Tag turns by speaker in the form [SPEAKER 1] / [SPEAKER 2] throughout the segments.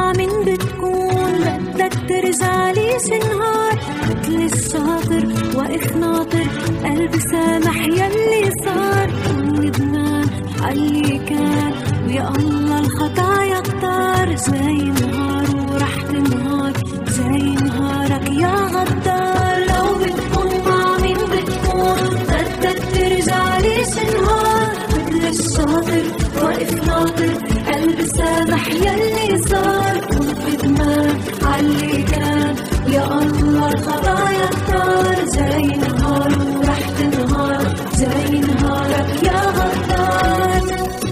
[SPEAKER 1] مع مين بتكون بدك ترجع ليش نهار مثل الشاطر واقف ناطر قلبي سامح يلي صار ندمان عاللي كان ويا الله الخطايا كتار جاي نهار ورح تنهار جاي نهارك يا غدار لو بتكون مع مين بتكون بدك ترجع ليش نهار مثل الشاطر واقف ناطر قلبي سامح يلي صار كنت ندمان عاللي كان يا الله الخطايا كتار جاي نهار ورح تنهار جاي نهارك يا غدار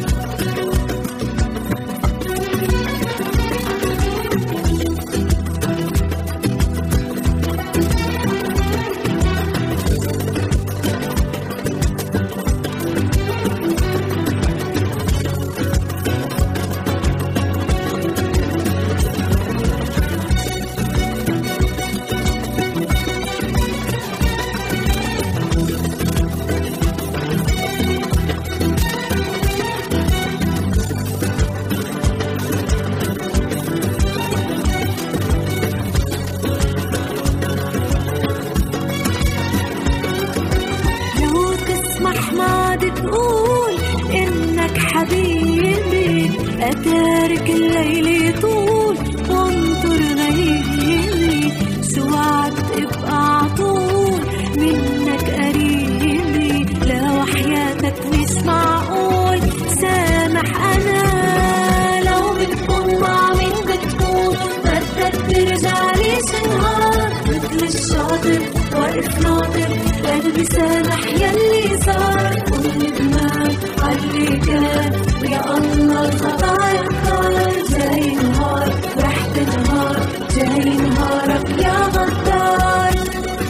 [SPEAKER 1] تقول إنك حبيبي أتارك الليل طول وانطر غيبي شو وعد ابقى عطول منك قريبي لا وحياتك مش معقول سامح أنا لو بتكون مع مين بتكون بدك ترجع ليش نهار مثل الشاطر واقف ناطر قلبي سامح يلي صار ندمان عاللي كان ويا الله الخطايا كتار جاي نهار ورح تنهار جاي نهارك يا غدار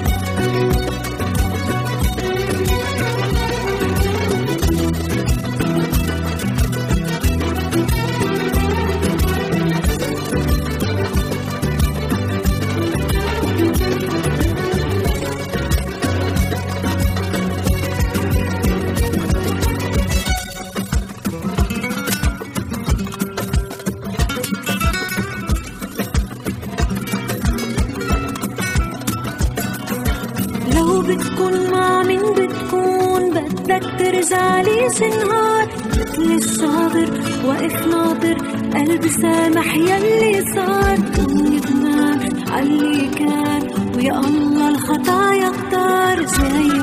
[SPEAKER 1] لو بتكون مع مين بتكون بدك ترجع ليش نهار مثل الشاطر واقف ناطر قلبي سامح يلي صار ندمان عاللي كان ويا الله الخطايا كتار جاي